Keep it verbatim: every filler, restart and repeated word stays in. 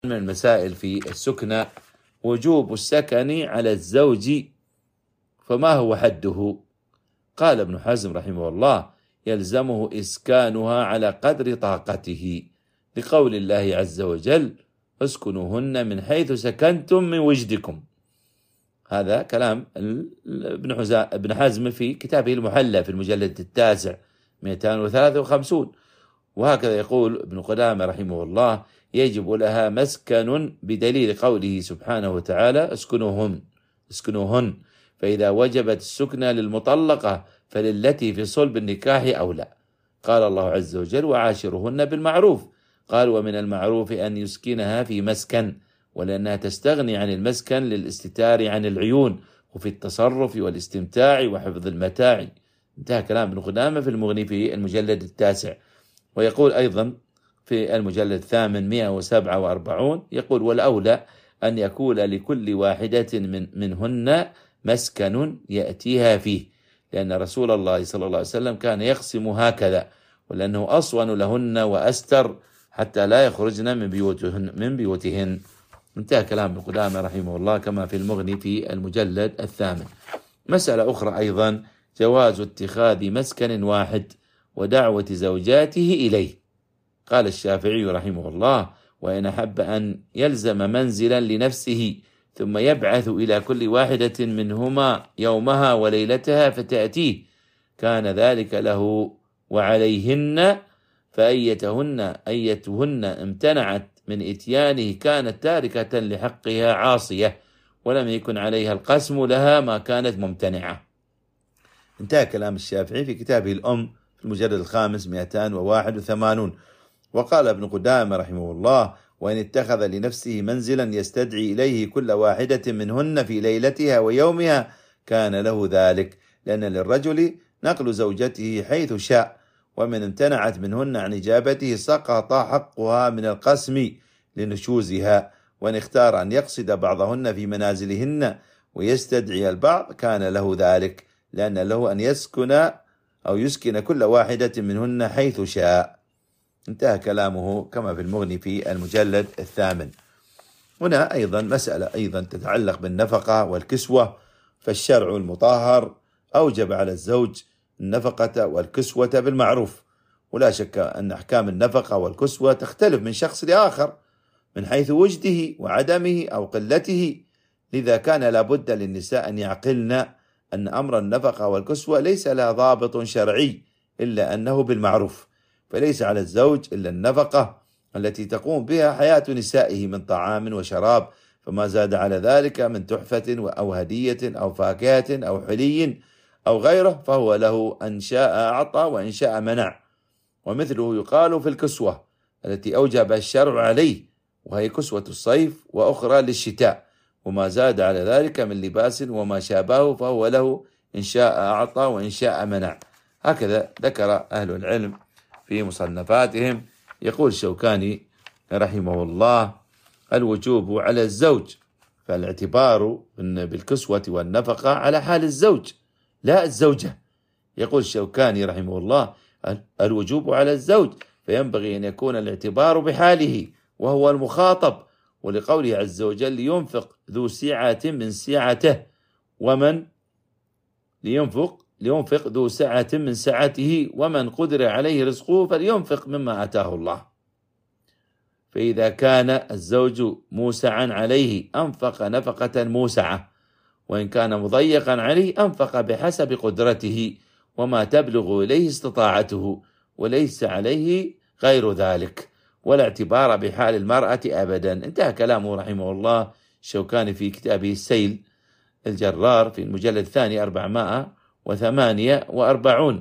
من المسائل في السكنى وجوب السكن على الزوج، فما هو حده؟ قال ابن حزم رحمه الله: يلزمه إسكانها على قدر طاقته، لقول الله عز وجل: اسكنوهن من حيث سكنتم من وجدكم. هذا كلام ابن حزم في كتابه المحلى في المجلد التاسع مئتين وثلاثة وخمسين. وهكذا يقول ابن قدامة رحمه الله: يجب لها مسكن بدليل قوله سبحانه وتعالى: اسكنوهن اسكنوهن فإذا وجبت السكنى للمطلقة فللتي في صلب النكاح أولى. قال الله عز وجل: وعاشرهن بالمعروف. قال: ومن المعروف أن يسكنها في مسكن، ولأنها تستغني عن المسكن للاستتار عن العيون وفي التصرف والاستمتاع وحفظ المتاع. انتهى كلام ابن قدامة في المغني في المجلد التاسع. ويقول أيضا في المجلد الثامن مئة وسبعة وأربعين، يقول: والأولى أن يكون لكل واحدة من منهن مسكن يأتيها فيه، لأن رسول الله صلى الله عليه وسلم كان يقسم هكذا، ولأنه أصون لهن وأستر حتى لا يخرجن من بيوتهن من بيوتهن. انتهى كلام ابن قدامة رحمه الله كما في المغني في المجلد الثامن. مسألة أخرى أيضا: جواز اتخاذ مسكن واحد ودعوة زوجاته إليه. قال الشافعي رحمه الله: وإن أحب أن يلزم منزلا لنفسه ثم يبعث إلى كل واحدة منهما يومها وليلتها فتأتيه، كان ذلك له وعليهن، فأيتهن أيتهن امتنعت من إتيانه كانت تاركة لحقها عاصية، ولم يكن عليها القسم لها ما كانت ممتنعة. انتهى كلام الشافعي في كتابه الأم في المجلد الخامس مئتين وواحد وثمانون. وقال ابن قدامة رحمه الله: وإن اتخذ لنفسه منزلا يستدعي إليه كل واحدة منهن في ليلتها ويومها كان له ذلك، لأن للرجل نقل زوجته حيث شاء، ومن امتنعت منهن عن إجابته سقط حقها من القسم لنشوزها. وإن اختار أن يقصد بعضهن في منازلهن ويستدعي البعض كان له ذلك، لأن له أن يسكن أو يسكن كل واحدة منهن حيث شاء. انتهى كلامه كما في المغني في المجلد الثامن. هنا أيضا مسألة أيضا تتعلق بالنفقة والكسوة، فالشرع المطهر أوجب على الزوج النفقة والكسوة بالمعروف، ولا شك أن أحكام النفقة والكسوة تختلف من شخص لآخر من حيث وجده وعدمه أو قلته، لذا كان لابد للنساء أن يعقلن أن أمر النفقة والكسوة ليس لها ضابط شرعي إلا أنه بالمعروف، فليس على الزوج إلا النفقة التي تقوم بها حياة نسائه من طعام وشراب، فما زاد على ذلك من تحفة أو هدية أو فاكهة أو حلي أو غيره فهو له، إن شاء أعطى وإن شاء منع. ومثله يقال في الكسوة التي أوجب الشرع عليه، وهي كسوة الصيف وأخرى للشتاء، وما زاد على ذلك من لباس وما شابهه فهو له، إن شاء أعطى وإن شاء منع. هكذا ذكر أهل العلم في مصنفاتهم. يقول الشوكاني رحمه الله: الوجوب على الزوج، فالاعتبار بالكسوة والنفقة على حال الزوج لا الزوجة. يقول الشوكاني رحمه الله: الوجوب على الزوج، فينبغي أن يكون الاعتبار بحاله وهو المخاطب، ولقوله عز وجل: لينفق ذو سعة من سعته، ومن لينفق لينفق ذو سعة من سعته، ومن قدر عليه رزقه فلينفق مما آتاه الله. فإذا كان الزوج موسعا عليه أنفق نفقة موسعة، وإن كان مضيقا عليه أنفق بحسب قدرته وما تبلغ إليه استطاعته، وليس عليه غير ذلك، ولا اعتبار بحال المرأة أبدا. انتهى كلامه رحمه الله الشوكاني في كتابه السيل الجرار في المجلد الثاني أربعمائة وثمانية وأربعين.